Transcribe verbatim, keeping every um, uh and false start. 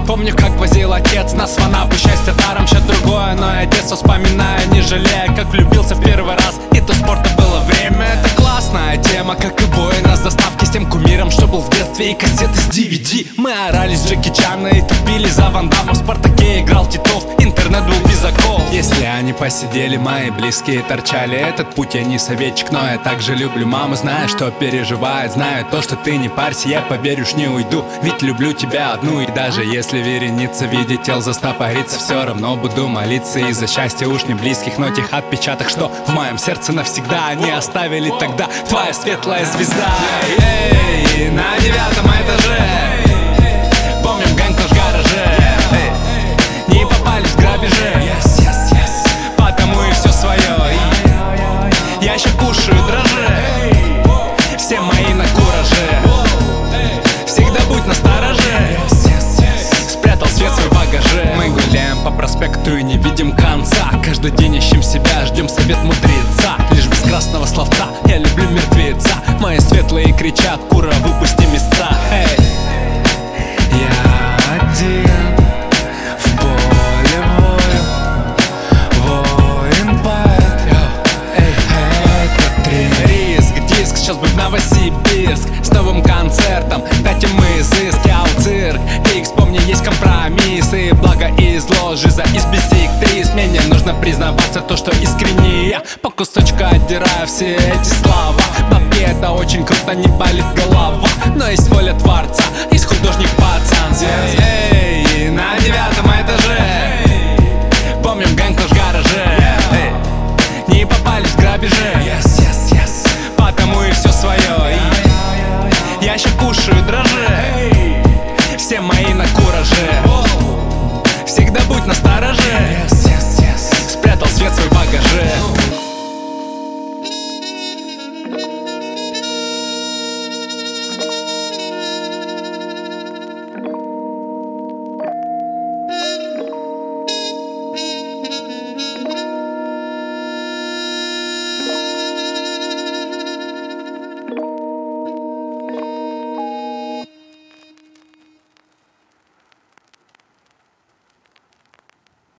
Помню, как возил отец нас в Анапу. Счастье даром, сейчас другое, но я детство вспоминаю, не жалея, как влюбился в первый раз. И то спорта было время, это классная тема, как и бой на заставке с тем кумиром, что был в детстве, и кассеты с ди ви ди. Мы орали с Джеки Чана и тупили за Ван Дамма. В Спартаке играл Титов, интернет был без оков. Если они посидели, мои близкие торчали. Этот путь я не советчик, но я также люблю маму. Знаю, что переживает, знаю то, что ты не парься. Я, поверишь, не уйду, ведь люблю тебя одну. И даже если вереница видеть тел застопорится, все равно буду молиться из-за счастья уж не близких, но тех отпечаток, что в моем сердце навсегда они оставили тогда твоя светлая звезда. Эй, на девятом этаже помним гэнг наш в гараже. Эй, не попались в грабежи, yes, yes, yes. Потому и все свое. И я еще кушаю дрожжи, все мои на кураже. Всегда будь настороже, спрятал свет в свой багаже. Мы гуляем по проспекту и не видим конца. Каждый день ищем себя, ждем совет мудреца. Лишь без красного словца, я люблю мертвеца. Мои светлые кричат: кура, выпусти места. Эй, я один в поле вою, воин поэт. Эй, это три. Риск, диск, сейчас бы в Новосибирск с новым концертом. Дайте мы изыск, я у цирк. Икс, помни, есть компромиссы, благо и зло, жиза из бисектрис. Мне не нужно признаваться то, что искренне я по кусочку отдираю все эти слова. Бабки, это очень круто, не болит голова, но есть воля творца, есть художник пацан.